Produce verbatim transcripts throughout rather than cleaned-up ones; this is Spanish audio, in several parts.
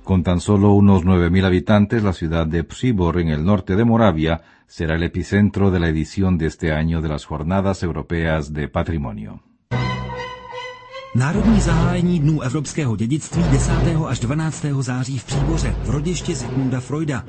Con tan solo unos nueve mil habitantes, la ciudad de Przybor, en el norte de Moravia, será el epicentro de la edición de este año de las Jornadas Europeas de Patrimonio. Národní zahájení Dnů evropského dědictví desátého až dvanáctého září v Příboře, v rodišti Sigmunda Freuda.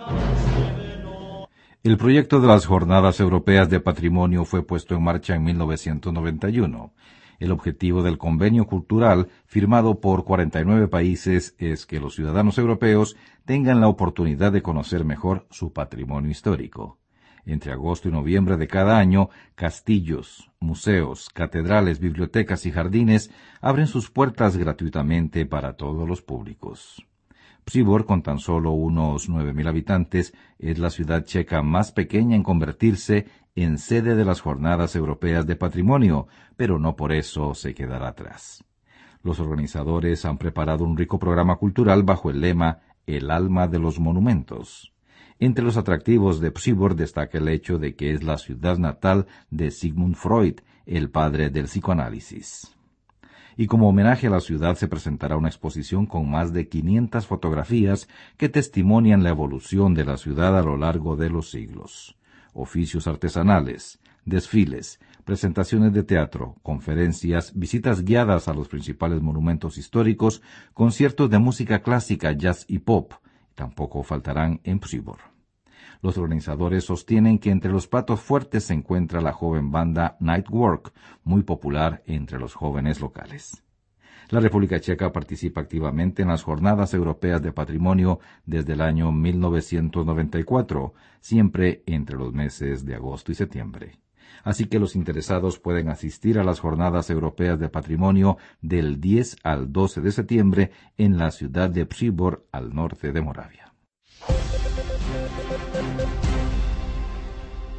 El proyecto de las Jornadas Europeas de Patrimonio fue puesto en marcha en mil novecientos noventa y uno. El objetivo del convenio cultural, firmado por cuarenta y nueve países, es que los ciudadanos europeos tengan la oportunidad de conocer mejor su patrimonio histórico. Entre agosto y noviembre de cada año, castillos, museos, catedrales, bibliotecas y jardines abren sus puertas gratuitamente para todos los públicos. Przybor, con tan solo unos nueve mil habitantes, es la ciudad checa más pequeña en convertirse en sede de las Jornadas Europeas de Patrimonio, pero no por eso se quedará atrás. Los organizadores han preparado un rico programa cultural bajo el lema El alma de los monumentos. Entre los atractivos de Przybor destaca el hecho de que es la ciudad natal de Sigmund Freud, el padre del psicoanálisis. Y como homenaje a la ciudad se presentará una exposición con más de quinientas fotografías que testimonian la evolución de la ciudad a lo largo de los siglos. Oficios artesanales, desfiles, presentaciones de teatro, conferencias, visitas guiadas a los principales monumentos históricos, conciertos de música clásica, jazz y pop, tampoco faltarán en Przybor. Los organizadores sostienen que entre los platos fuertes se encuentra la joven banda Nightwork, muy popular entre los jóvenes locales. La República Checa participa activamente en las Jornadas Europeas de Patrimonio desde el año mil novecientos noventa y cuatro, siempre entre los meses de agosto y septiembre. Así que los interesados pueden asistir a las Jornadas Europeas de Patrimonio del diez al doce de septiembre en la ciudad de Przybor, al norte de Moravia.